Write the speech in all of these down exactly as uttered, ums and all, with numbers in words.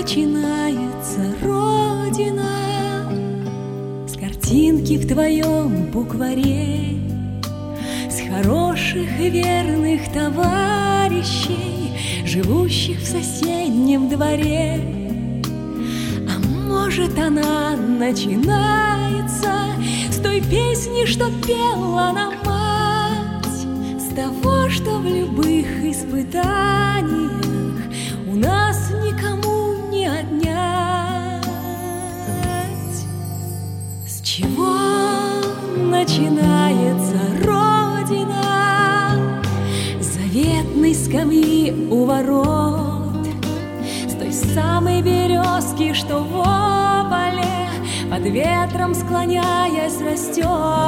начинается Родина? С картинки в твоем букваре, с хороших и верных товарищей, живущих в соседнем дворе. А может, она начинается с той песни, что пела нам мать, с того, что в любых испытаниях у нас никому не отнять. С чего начинается Родина? С заветной скамьи у ворот, с той самой березки, что в ополе под ветром склоняясь растет.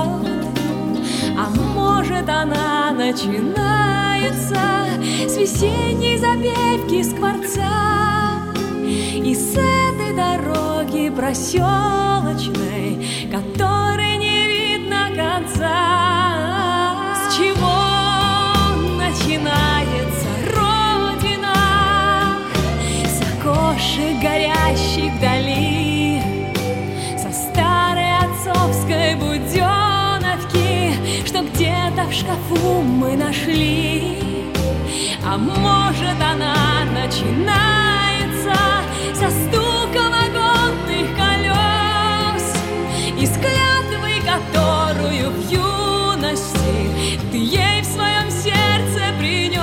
А может, она начинается с весенней запевки скворца и с этой дороги проселочной, которой не видно конца. С чего начинается Родина? С окошек горящих вдали, со старой отцовской буденовки, что где-то в шкафу мы нашли. А может, она начинается со стука вагонных колес и с клятвы, которую в юности ты ей в своем сердце принес.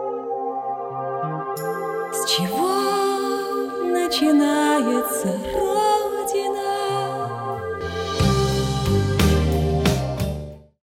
С чего начинается Родина?